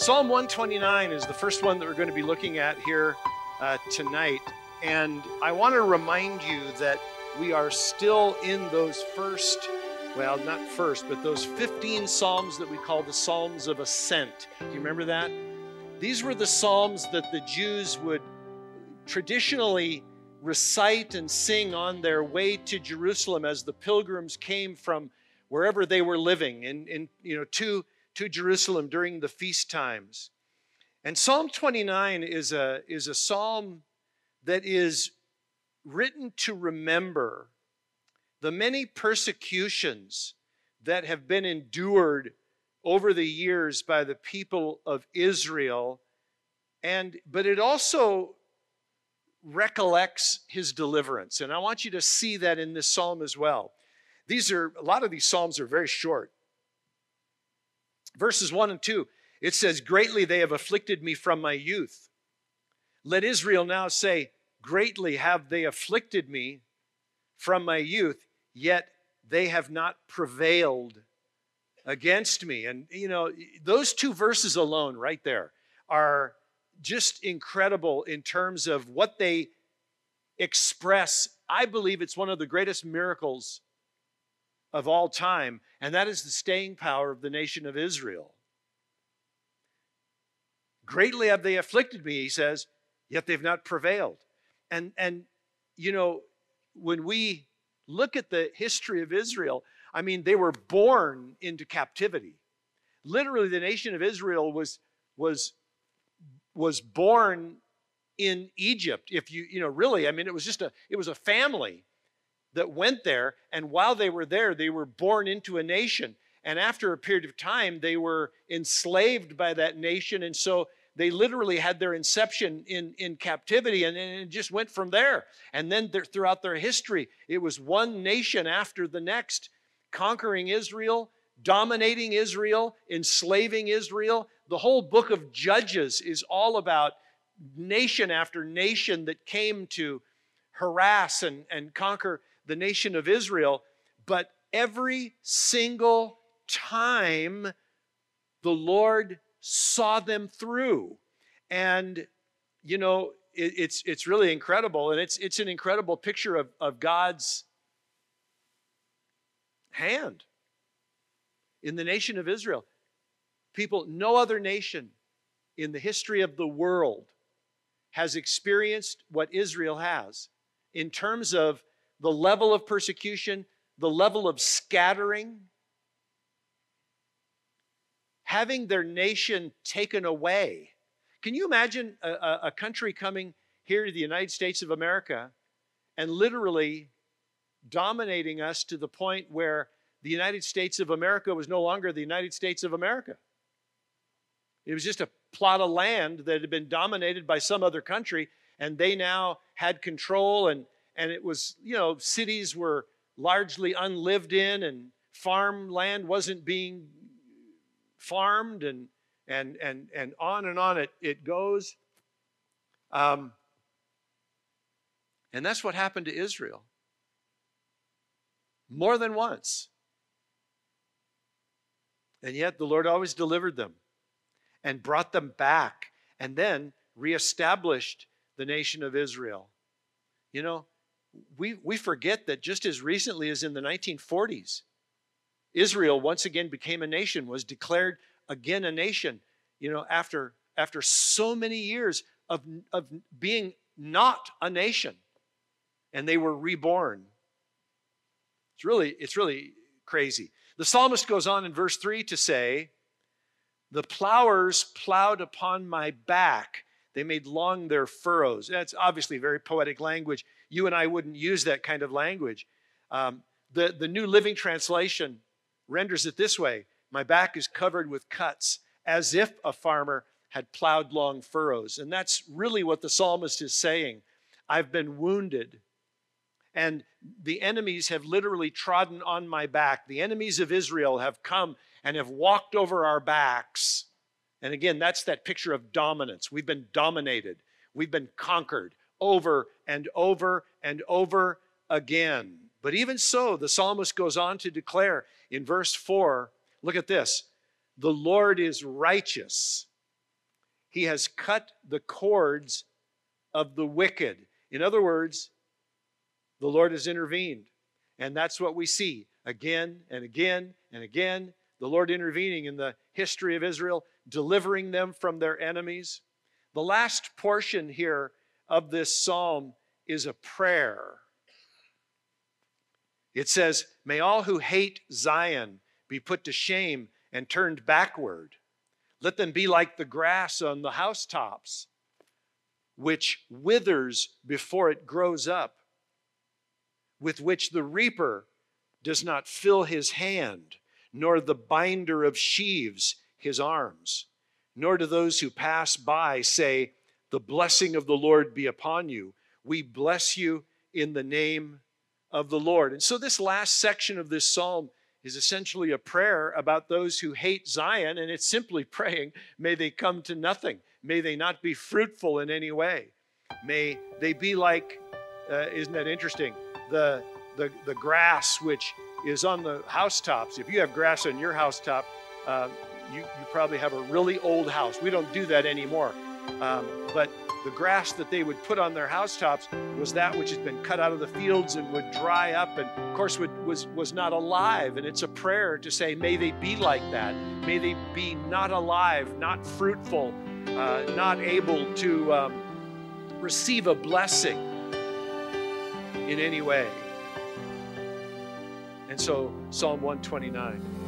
Psalm 129 is the first one that we're going to be looking at here tonight. And I want to remind you that we are still in those not first, but those 15 Psalms that we call the Psalms of Ascent. Do you remember that? These were the Psalms that the Jews would traditionally recite and sing on their way to Jerusalem as the pilgrims came from wherever they were living to Jerusalem during the feast times. And Psalm 29 is a psalm that is written to remember the many persecutions that have been endured over the years by the people of Israel, but it also recollects his deliverance. And I want you to see that in this psalm as well. A lot of these psalms are very short. Verses 1 and 2, it says, "Greatly they have afflicted me from my youth. Let Israel now say, greatly have they afflicted me from my youth, yet they have not prevailed against me." And, those two verses alone right there are just incredible in terms of what they express. I believe it's one of the greatest miracles of all time, and that is the staying power of the nation of Israel. Greatly have they afflicted me, he says, yet they've not prevailed. And when we look at the history of Israel, they were born into captivity. Literally, the nation of Israel was born in Egypt. If it was a family that went there, and while they were there, they were born into a nation. And after a period of time, they were enslaved by that nation, and so they literally had their inception in captivity, and it just went from there. And then throughout their history, it was one nation after the next, conquering Israel, dominating Israel, enslaving Israel. The whole book of Judges is all about nation after nation that came to harass and conquer the nation of Israel. But every single time, the Lord saw them through. And, it's really incredible. And it's an incredible picture of God's hand in the nation of Israel. People, no other nation in the history of the world has experienced what Israel has in terms of the level of persecution, the level of scattering, having their nation taken away. Can you imagine a country coming here to the United States of America and literally dominating us to the point where the United States of America was no longer the United States of America? It was just a plot of land that had been dominated by some other country, and they now had control, and it was, cities were largely unlived in, and farmland wasn't being farmed, and on it goes. And that's what happened to Israel. More than once. And yet the Lord always delivered them and brought them back, and then reestablished the nation of Israel. We forget that just as recently as in the 1940s, Israel once again became a nation, was declared again a nation, after so many years of being not a nation, and they were reborn. It's really crazy. The psalmist goes on in verse 3 to say, "The plowers plowed upon my back. They made long their furrows." That's obviously very poetic language. You and I wouldn't use that kind of language. The New Living Translation renders it this way: "My back is covered with cuts, as if a farmer had plowed long furrows." And that's really what the psalmist is saying. I've been wounded, and the enemies have literally trodden on my back. The enemies of Israel have come and have walked over our backs. And again, that's that picture of dominance. We've been dominated. We've been conquered over and over and over again. But even so, the psalmist goes on to declare in verse 4, look at this: "The Lord is righteous. He has cut the cords of the wicked. In other words, the Lord has intervened. And that's what we see again and again and again. The Lord intervening in the history of Israel, delivering them from their enemies. The last portion here of this psalm is a prayer. It says, may all who hate Zion be put to shame and turned backward. Let them be like the grass on the housetops, which withers before it grows up, with which the reaper does not fill his hand, nor the binder of sheaves his arms. Nor do those who pass by say, the blessing of the Lord be upon you. We bless you in the name of the Lord. And so this last section of this psalm is essentially a prayer about those who hate Zion, and it's simply praying, may they come to nothing. May they not be fruitful in any way. May they be like, isn't that interesting? The grass which is on the housetops. If you have grass on your housetop, you probably have a really old house. We don't do that anymore. But the grass that they would put on their housetops was that which had been cut out of the fields and would dry up and, of course, was not alive. And it's a prayer to say, may they be like that. May they be not alive, not fruitful, not able to receive a blessing in any way. And so Psalm 129.